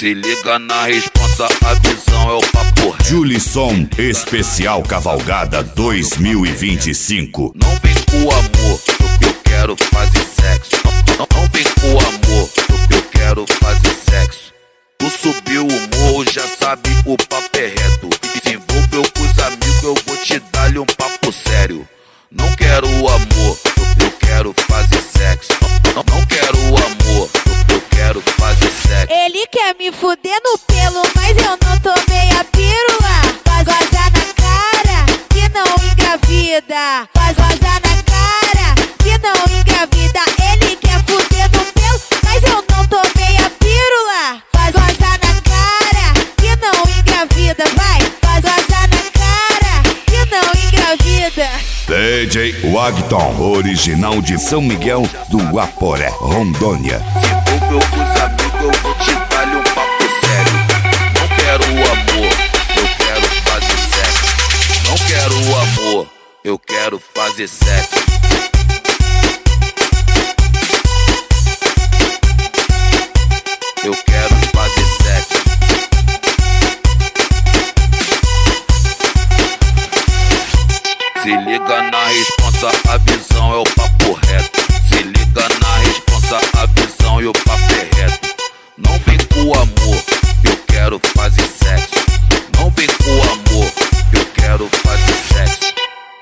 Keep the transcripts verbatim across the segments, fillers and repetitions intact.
Se liga na responsa, a visão é o papo reto. Julisson Especial Cavalgada dois mil e vinte e cinco. Não vem com amor, eu, eu quero fazer sexo. Não, não, não vem com amor, eu, eu quero fazer sexo. Tu subiu o morro, já sabe o papo é reto. Se envolveu com os amigos, eu vou te dar-lhe um papo sério. Não quero amor, eu, eu quero fazer sexo. Não, não, não quero amor, eu, eu quero fazer sexo. Ele quer me fuder no pelo, mas eu não tomei a pílula. Faz vazar na cara, que não engravida. Faz vazar na cara, que não engravida. Ele quer fuder no pelo, mas eu não tomei a pílula. Faz vazar na cara, que não engravida. Vai, faz vazar na cara, que não engravida. D J Wagton, original de São Miguel do Aporé, Rondônia. Se envolveu com os amigos, eu vou te dar-lhe um papo sério. Não quero amor, eu quero fazer sexo. Não quero amor, eu quero fazer sexo. Eu quero fazer sexo. Se liga na responsa, a visão é o papo reto. Se liga na responsa, a visão e o papo é reto. Não vem com amor, eu quero fazer sexo. Não vem com amor, eu quero fazer sexo.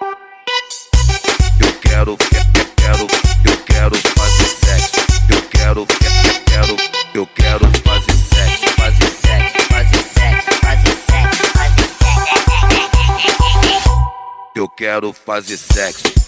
Eu quero, quero, quero, eu quero fazer sexo. Eu quero, quero, quero, eu quero fazer sexo. Fazer sexo, fazer sexo, fazer sexo, fazer sexo. Eu quero fazer sexo.